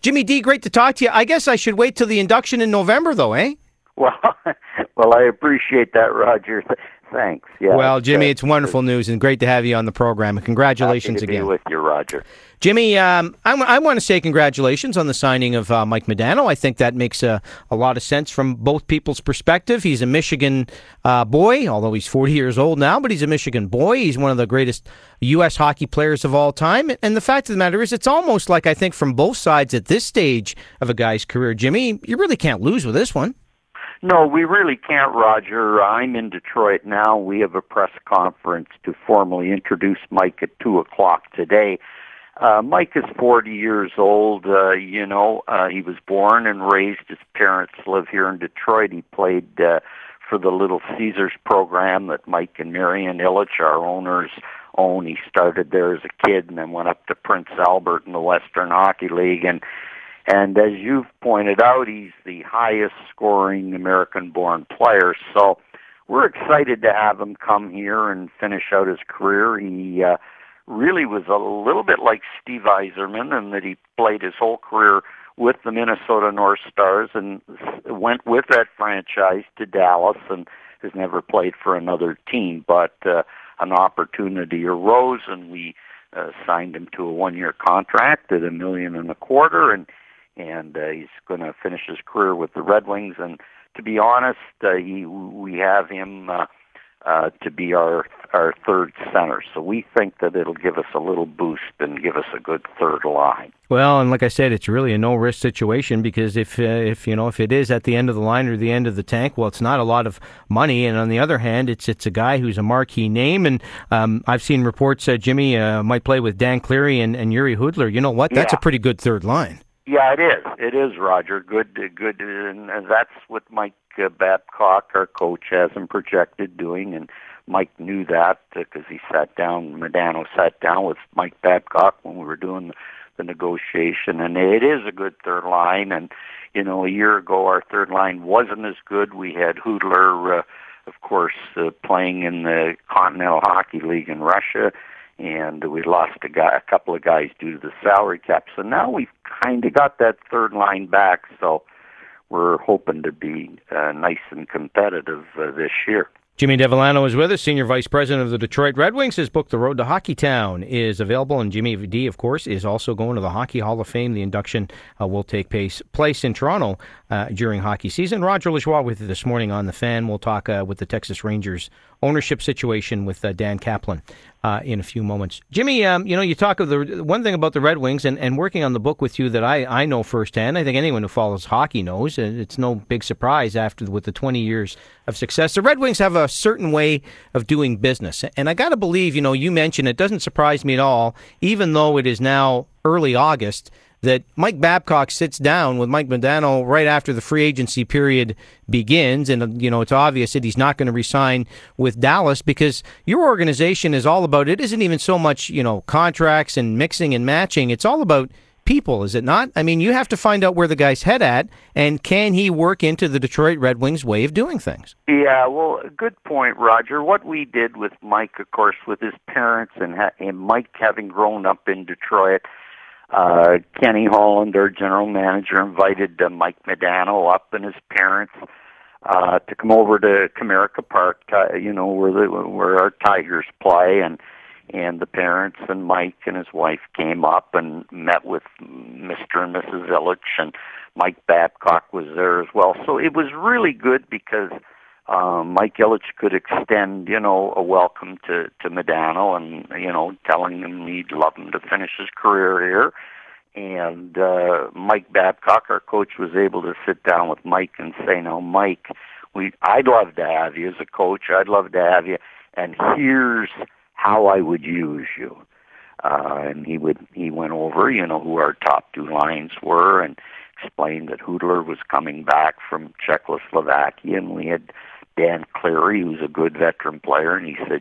Jimmy D, great to talk to you. I guess I should wait till the induction in November, though, eh? Well, I appreciate that, Roger. Thanks. Yeah. Well, Jimmy, it's wonderful news and great to have you on the program. Congratulations happy to again. be with you, Roger. Jimmy, I want to say congratulations on the signing of Mike Modano. I think that makes a lot of sense from both people's perspective. He's a Michigan boy, although he's 40 years old now, but he's a Michigan boy. He's one of the greatest U.S. hockey players of all time. And the fact of the matter is, it's almost like I think from both sides at this stage of a guy's career, Jimmy, you really can't lose with this one. No, we really can't, Roger. I'm in Detroit now. We have a press conference to formally introduce Mike at 2 o'clock today. Mike is 40 years old. He was born and raised. His parents live here in Detroit. He played for the Little Caesars program that Mike and Marion Ilitch, our owners, own. He started there as a kid and then went up to Prince Albert in the Western Hockey League. And as you've pointed out, he's the highest scoring American-born player. So we're excited to have him come here and finish out his career. He really was a little bit like Steve Yzerman in that he played his whole career with the Minnesota North Stars and went with that franchise to Dallas and has never played for another team. But an opportunity arose, and we signed him to a 1-year contract at $1.25 million, and he's going to finish his career with the Red Wings. And to be honest, we have him to be our third center. So we think that it'll give us a little boost and give us a good third line. Well, and like I said, it's really a no-risk situation because if it is at the end of the line or the end of the tank, well, it's not a lot of money. And on the other hand, it's a guy who's a marquee name. And I've seen reports Jimmy might play with Dan Cleary and Yuri Hudler. You know what? That's a pretty good third line. Yeah, it is. It is, Roger. Good, and that's what Mike Babcock, our coach, has him projected doing, and Mike knew that because Modano sat down with Mike Babcock when we were doing the negotiation, and it is a good third line, and, a year ago our third line wasn't as good. We had Hudler, of course, playing in the Continental Hockey League in Russia, and we lost a couple of guys due to the salary cap. So now we've kind of got that third line back, so we're hoping to be nice and competitive this year. Jimmy Devellano is with us, Senior Vice President of the Detroit Red Wings. His book, The Road to Hockeytown, is available, and Jimmy D, of course, is also going to the Hockey Hall of Fame. The induction will take place in Toronto during hockey season. Roger Lajoie with you this morning on The Fan. We'll talk with the Texas Rangers ownership situation with Dan Kaplan in a few moments. Jimmy, you talk of the one thing about the Red Wings and working on the book with you that I know firsthand. I think anyone who follows hockey knows. It's no big surprise with the 20 years of success. The Red Wings have a certain way of doing business. And I got to believe, you mentioned it doesn't surprise me at all, even though it is now early August, that Mike Babcock sits down with Mike Modano right after the free agency period begins. And, it's obvious that he's not going to re-sign with Dallas because your organization is all about, it isn't even so much, contracts and mixing and matching. It's all about people, is it not? I mean, you have to find out where the guy's head at, and can he work into the Detroit Red Wings way of doing things? Yeah, well, good point, Roger. What we did with Mike, of course, with his parents and Mike having grown up in Detroit, Kenny Holland, our general manager, invited Mike Modano up and his parents to come over to Comerica Park, where our Tigers play, and the parents and Mike and his wife came up and met with Mr. and Mrs. Ilitch, and Mike Babcock was there as well. So it was really good because Mike Ilitch could extend, a welcome to Modano and, telling him he'd love him to finish his career here. And Mike Babcock, our coach, was able to sit down with Mike and say, "Now, Mike, I'd love to have you as a coach. I'd love to have you, and here's how I would use you." And he went over, who our top two lines were, and explained that Hudler was coming back from Czechoslovakia, and we had Dan Cleary, who's a good veteran player, and he said,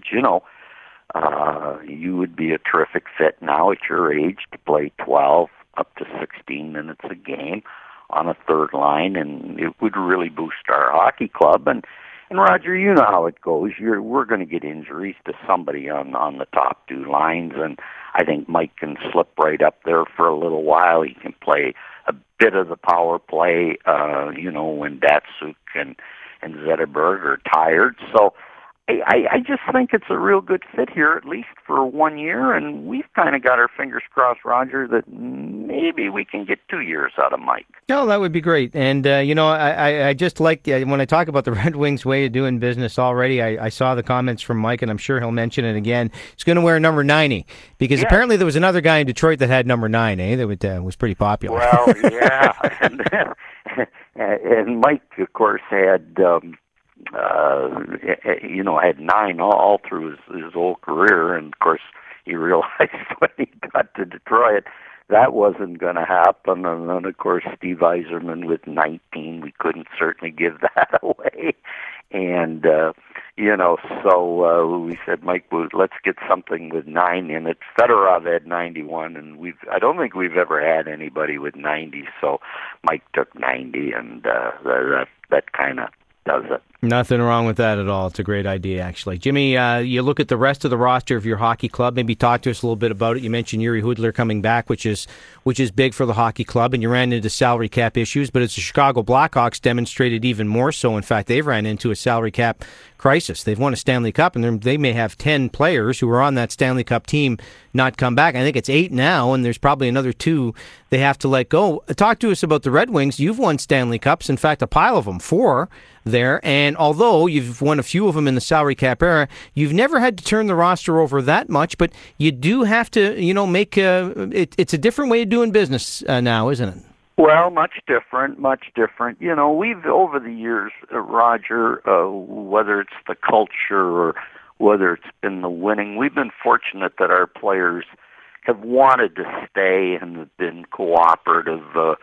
you would be a terrific fit now at your age to play 12 up to 16 minutes a game on a third line, and it would really boost our hockey club. And Roger, you know how it goes. We're going to get injuries to somebody on the top two lines, and I think Mike can slip right up there for a little while. He can play a bit of the power play, when Datsuk and Zetterberg are tired. So I just think it's a real good fit here, at least for 1 year, and we've kind of got our fingers crossed, Roger, that maybe we can get 2 years out of Mike. No, that would be great. And, I just like, when I talk about the Red Wings' way of doing business already, I saw the comments from Mike, and I'm sure he'll mention it again. He's going to wear number 90, because apparently there was another guy in Detroit that had number 9, that was pretty popular. Well, yeah. and Mike, of course, had... had 9 all through his whole career, and of course he realized when he got to Detroit that wasn't going to happen. And then of course Steve Yzerman with 19, we couldn't certainly give that away. And so we said, Mike, let's get something with 9 in it. Fedorov had 91, and I don't think we've ever had anybody with 90. So Mike took 90, and that kind of does it. Nothing wrong with that at all. It's a great idea, actually. Jimmy, you look at the rest of the roster of your hockey club. Maybe talk to us a little bit about it. You mentioned Jiri Hudler coming back, which is big for the hockey club, and you ran into salary cap issues, but it's the Chicago Blackhawks demonstrated even more so. In fact, they've ran into a salary cap crisis. They've won a Stanley Cup, and they may have 10 players who are on that Stanley Cup team not come back. I think it's 8 now, and there's probably another 2 they have to let go. Talk to us about the Red Wings. You've won Stanley Cups, in fact, a pile of them, 4 there, and although you've won a few of them in the salary cap era, you've never had to turn the roster over that much, but you do have to, make it's a different way of doing business now, isn't it? Well, much different. We've, over the years, Roger, whether it's the culture or whether it's been the winning, we've been fortunate that our players have wanted to stay and have been cooperative,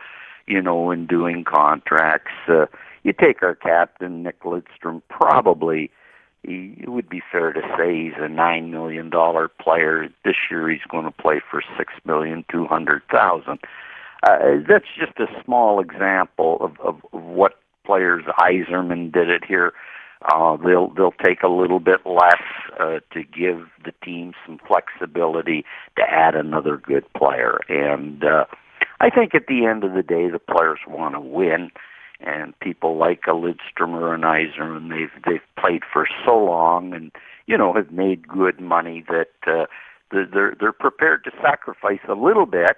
in doing contracts. You take our captain, Nick Lidstrom, probably, it would be fair to say he's a $9 million player. This year he's going to play for $6,200,000. That's just a small example of what players. Yzerman did it here. They'll take a little bit less to give the team some flexibility to add another good player. And I think at the end of the day, the players want to win. And people like a Lidstrom or an Yzerman, they've played for so long and have made good money that they're prepared to sacrifice a little bit,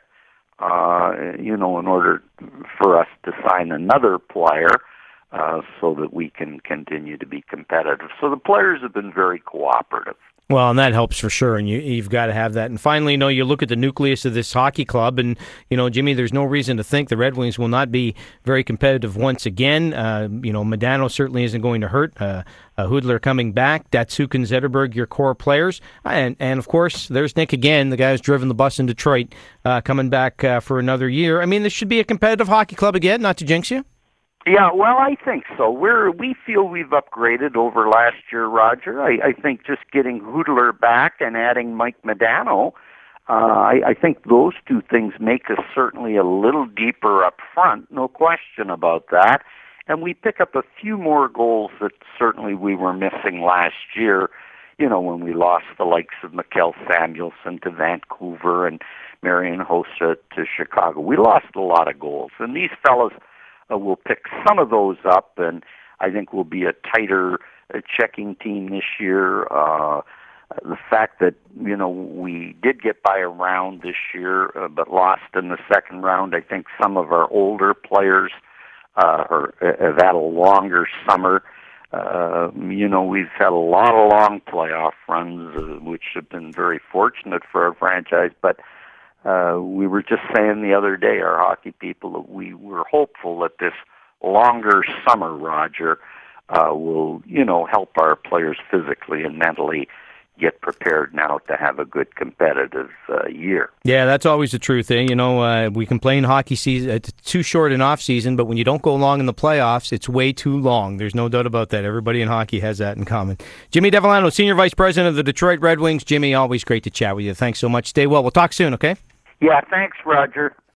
in order for us to sign another player, so that we can continue to be competitive. So the players have been very cooperative. Well, and that helps for sure, and you've got to have that. And finally, you look at the nucleus of this hockey club, and, Jimmy, there's no reason to think the Red Wings will not be very competitive once again. Modano certainly isn't going to hurt. Hudler coming back, Datsuk and Zetterberg, your core players. And of course, there's Nick again, the guy who's driven the bus in Detroit, coming back for another year. I mean, this should be a competitive hockey club again, not to jinx you. Yeah, well, I think so. We feel we've upgraded over last year, Roger. I think just getting Hudler back and adding Mike Modano, I think those 2 things make us certainly a little deeper up front, no question about that. And we pick up a few more goals that certainly we were missing last year, when we lost the likes of Mikkel Samuelsson to Vancouver and Marian Hossa to Chicago. We lost a lot of goals, and these fellas we'll pick some of those up, and I think we'll be a tighter checking team this year. The fact that, we did get by a round this year, but lost in the second round, I think some of our older players have had a longer summer. We've had a lot of long playoff runs, which have been very fortunate for our franchise, but we were just saying the other day, our hockey people, that we were hopeful that this longer summer, Roger, will, help our players physically and mentally get prepared now to have a good competitive year. Yeah, that's always the truth. We complain hockey season, it's too short an off season, but when you don't go long in the playoffs, it's way too long. There's no doubt about that. Everybody in hockey has that in common. Jimmy Devellano, Senior Vice President of the Detroit Red Wings. Jimmy, always great to chat with you. Thanks so much. Stay well. We'll talk soon, okay? Yeah, thanks, Roger.